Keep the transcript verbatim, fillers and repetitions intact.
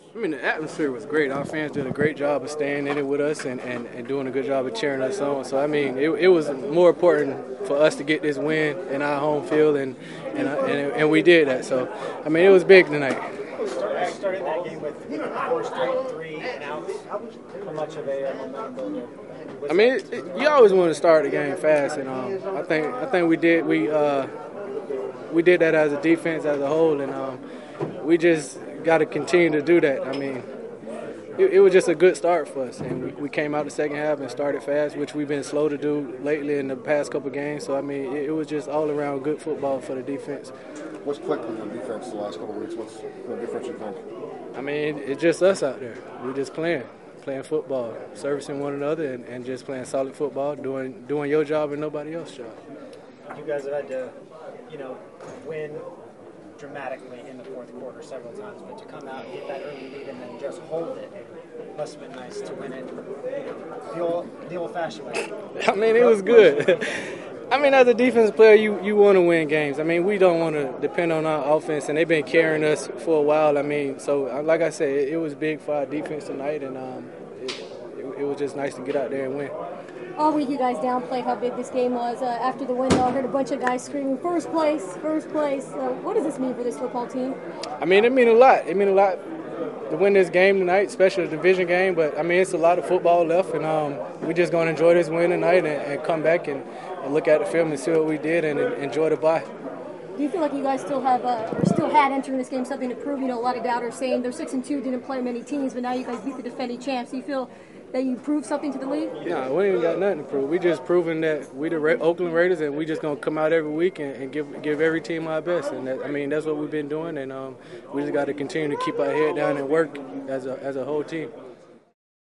I mean, the atmosphere was great. Our fans did a great job of staying in it with us and, and, and doing a good job of cheering us on. So, I mean, it, it was more important for us to get this win in our home field, and and, and and we did that. So, I mean, it was big tonight. Starting that game with four straight three and outs, how much of a momentum builder? I mean, it, it, you always want to start the game fast, and um, I think I think we did we uh, we did that as a defense as a whole, and um, we just got to continue to do that. I mean, it, it was just a good start for us, and we, we came out the second half and started fast, which we've been slow to do lately in the past couple of games. So I mean, it, it was just all around good football for the defense. What's clicked with the defense the last couple of weeks? What's the difference you think? I mean, it's just us out there. We're just playing, playing football, servicing one another, and, and just playing solid football, doing doing your job and nobody else's job. You guys have had to, you know, win dramatically in the fourth quarter several times, but to come out and get that early lead and then just hold it must have been nice to win it, you know, the old, the old-fashioned way. I mean, it was good. I mean, as a defensive player, you, you want to win games. I mean, we don't want to depend on our offense, and they've been carrying us for a while. I mean, so like I said, it, it was big for our defense tonight, and um, it, it, it was just nice to get out there and win. All week you guys downplayed how big this game was. Uh, after the win, I heard a bunch of guys screaming, first place, first place. Uh, what does this mean for this football team? I mean, it means a lot. It means a lot to win this game tonight, especially the division game. But, I mean, it's a lot of football left, and um, we're just going to enjoy this win tonight and, and come back and, and look at the film and see what we did and, and enjoy the bye. Do you feel like you guys still have, uh, or still had entering this game something to prove? You know, a lot of doubters saying they're six and two, didn't play many teams, but now you guys beat the defending champs. Do you feel that you proved something to the league? No, we ain't got nothing to prove. We just proving that we the Ra- Oakland Raiders, and we just gonna come out every week and, and give give every team our best. And that, I mean, that's what we've been doing, and um, we just got to continue to keep our head down and work as a as a whole team.